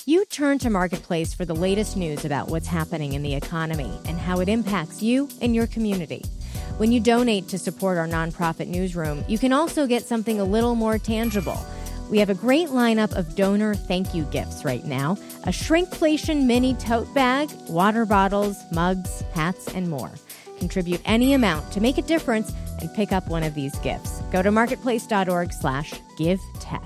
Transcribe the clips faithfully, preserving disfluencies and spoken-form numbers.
You turn to Marketplace for the latest news about what's happening in the economy and how it impacts you and your community. When you donate to support our nonprofit newsroom, you can also get something a little more tangible. We have a great lineup of donor thank you gifts right now. A shrinkflation mini tote bag, water bottles, mugs, hats, and more. Contribute any amount to make a difference and pick up one of these gifts. Go to marketplace.org slash give tech.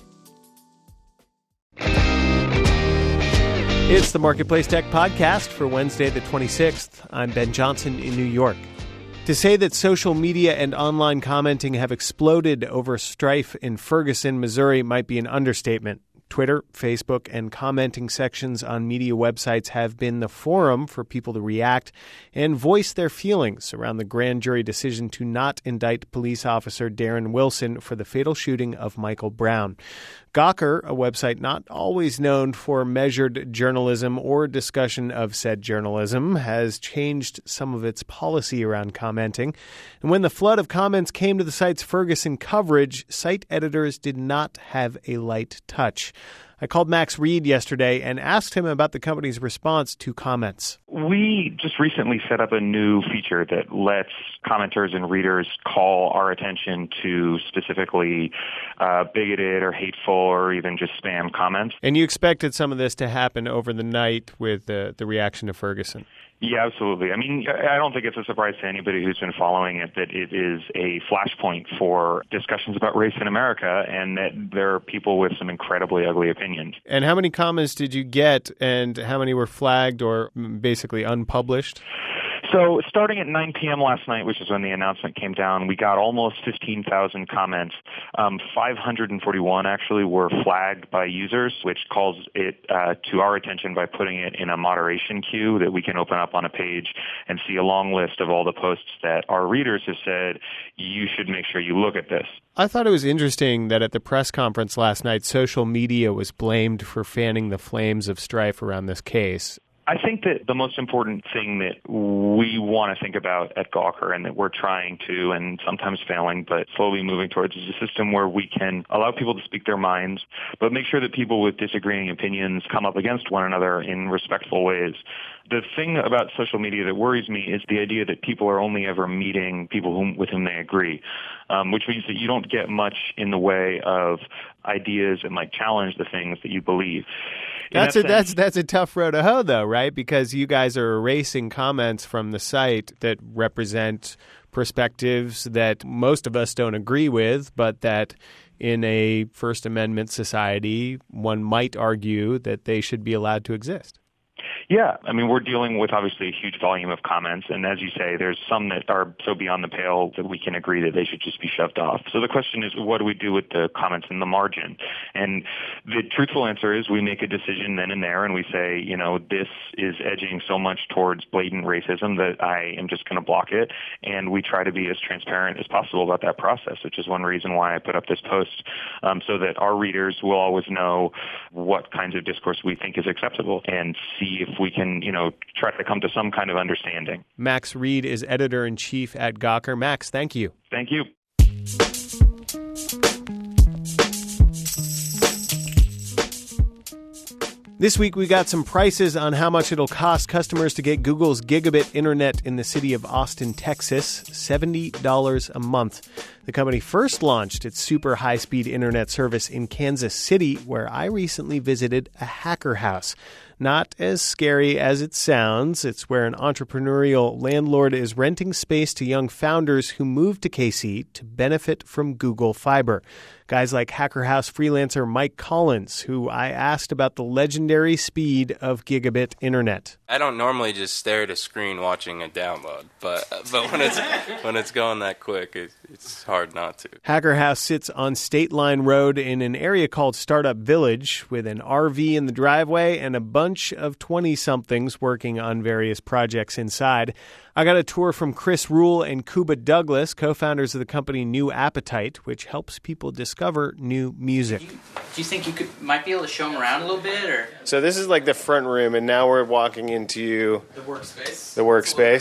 It's the Marketplace Tech Podcast for Wednesday the twenty-sixth. I'm Ben Johnson in New York. To say that social media and online commenting have exploded over strife in Ferguson, Missouri might be an understatement. Twitter, Facebook, and commenting sections on media websites have been the forum for people to react and voice their feelings around the grand jury decision to not indict police officer Darren Wilson for the fatal shooting of Michael Brown. Gawker, a website not always known for measured journalism or discussion of said journalism, has changed some of its policy around commenting. And when the flood of comments came to the site's Ferguson coverage, site editors did not have a light touch. I called Max Reed yesterday and asked him about the company's response to comments. We just recently set up a new feature that lets commenters and readers call our attention to specifically uh, bigoted or hateful or even just spam comments. And you expected some of this to happen over the night with the, the reaction to Ferguson? Yeah, absolutely. I mean, I don't think it's a surprise to anybody who's been following it that it is a flashpoint for discussions about race in America and that there are people with some incredibly ugly opinions. And how many comments did you get and how many were flagged or basically unpublished? So starting at nine p.m. last night, which is when the announcement came down, we got almost fifteen thousand comments. Um, five hundred forty-one actually were flagged by users, which calls it uh, to our attention by putting it in a moderation queue that we can open up on a page and see a long list of all the posts that our readers have said, you should make sure you look at this. I thought it was interesting that at the press conference last night, social media was blamed for fanning the flames of strife around this case. I think that the most important thing that we want to think about at Gawker and that we're trying to, and sometimes failing, but slowly moving towards, is a system where we can allow people to speak their minds, but make sure that people with disagreeing opinions come up against one another in respectful ways. The thing about social media that worries me is the idea that people are only ever meeting people whom, with whom they agree, um, which means that you don't get much in the way of ideas that might challenge the things that you believe. That's that a that's that's a tough row to hoe, though, right? Because you guys are erasing comments from the site that represent perspectives that most of us don't agree with, but that in a First Amendment society, one might argue that they should be allowed to exist. Yeah, I mean, we're dealing with obviously a huge volume of comments, and as you say, there's some that are so beyond the pale that we can agree that they should just be shoved off. So the question is, what do we do with the comments in the margin? And the truthful answer is we make a decision then and there, and we say, you know, this is edging so much towards blatant racism that I am just going to block it, and we try to be as transparent as possible about that process, which is one reason why I put up this post, um, so that our readers will always know what kinds of discourse we think is acceptable and see if we can, you know, try to come to some kind of understanding. Max Reed is editor-in-chief at Gawker. Max, thank you. Thank you. This week, we got some prices on how much it'll cost customers to get Google's gigabit internet in the city of Austin, Texas, seventy dollars a month. The company first launched its super high-speed internet service in Kansas City, where I recently visited a hacker house. Not as scary as it sounds. It's where an entrepreneurial landlord is renting space to young founders who moved to K C to benefit from Google Fiber. Guys like Hacker House freelancer Mike Collins, who I asked about the legendary speed of gigabit internet. I don't normally just stare at a screen watching a download, but but when it's when it's going that quick, it, it's hard not to. Hacker House sits on State Line Road in an area called Startup Village with an R V in the driveway and a bunch of twenty-somethings working on various projects inside. I got a tour from Chris Rule and Cuba Douglas, co-founders of the company New Appetite, which helps people discover new music. Do you, do you think you could might be able to show them around a little bit? Or So this is like the front room, and now we're walking into the workspace. The workspace.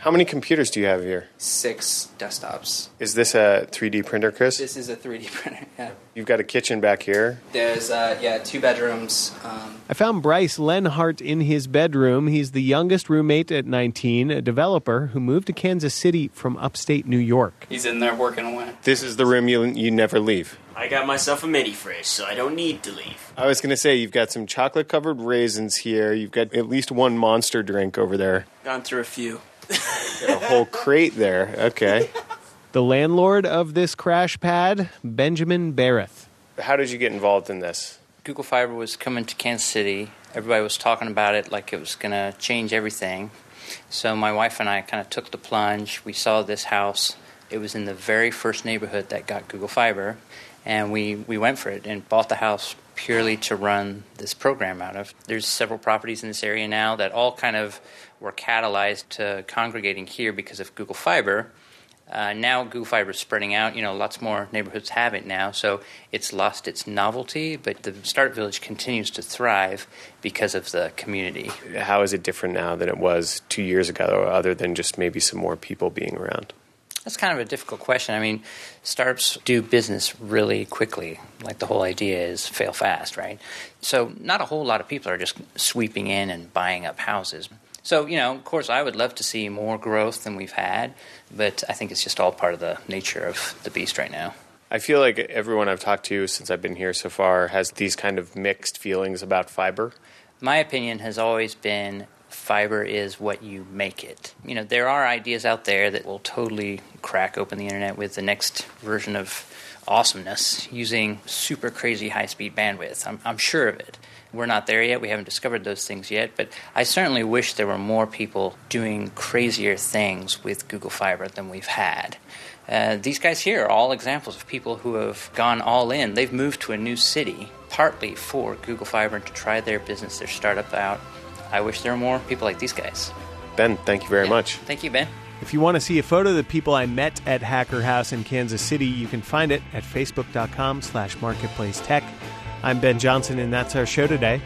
How many computers do you have here? Six desktops. Is this a three D printer, Chris? This is a three D printer, yeah. You've got a kitchen back here. There's, uh, yeah, two bedrooms. Um, I found Bryce Lenhart in his bedroom. He's the youngest roommate at nineteen, a developer who moved to Kansas City from upstate New York. he's in there working away. This is the room you you never leave. I got myself a mini fridge, so I don't need to leave. I was going to say, you've got some chocolate-covered raisins here. You've got at least one Monster drink over there. Gone through a few. Got a whole crate there. Okay. The landlord of this crash pad, Benjamin Barrett. How did you get involved in this? Google Fiber was coming to Kansas City. Everybody was talking about it like it was going to change everything. So my wife and I kind of took the plunge. We saw this house. It was in the very first neighborhood that got Google Fiber. And we, we went for it and bought the house purely to run this program out of. There's several properties in this area now that all kind of were catalyzed to congregating here because of Google Fiber. Uh, now Google Fiber is spreading out. You know, lots more neighborhoods have it now, so it's lost its novelty, but the Startup Village continues to thrive because of the community. How is it different now than it was two years ago, other than just maybe some more people being around? That's kind of a difficult question. I mean, startups do business really quickly. Like the whole idea is fail fast, right? So not a whole lot of people are just sweeping in and buying up houses. So, you know, of course, I would love to see more growth than we've had, but I think it's just all part of the nature of the beast right now. I feel like everyone I've talked to since I've been here so far has these kind of mixed feelings about fiber. My opinion has always been fiber is what you make it. You know, there are ideas out there that will totally crack open the internet with the next version of awesomeness using super crazy high-speed bandwidth. I'm, I'm sure of it. We're not there yet. We haven't discovered those things yet, but I certainly wish there were more people doing crazier things with Google Fiber than we've had. Uh, these guys here are all examples of people who have gone all in. They've moved to a new city partly for Google Fiber to try their business, their startup out. I wish there were more people like these guys. Ben, thank you very yeah. much. Thank you, Ben. If you want to see a photo of the people I met at Hacker House in Kansas City, you can find it at facebook.com slash marketplace tech. I'm Ben Johnson, and that's our show today.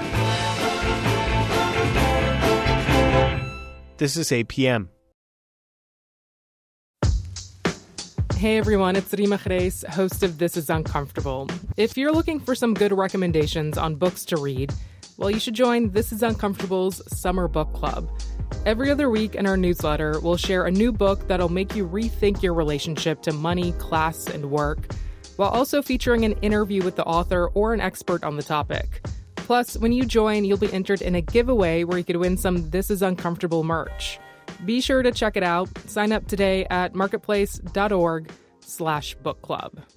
This is eight p.m. Hey everyone, it's Rima Reis, host of This Is Uncomfortable. If you're looking for some good recommendations on books to read, well, you should join This Is Uncomfortable's Summer Book Club. Every other week in our newsletter, we'll share a new book that'll make you rethink your relationship to money, class, and work, while also featuring an interview with the author or an expert on the topic. Plus, when you join, you'll be entered in a giveaway where you could win some This Is Uncomfortable merch. Be sure to check it out. Sign up today at marketplace.org slash book club.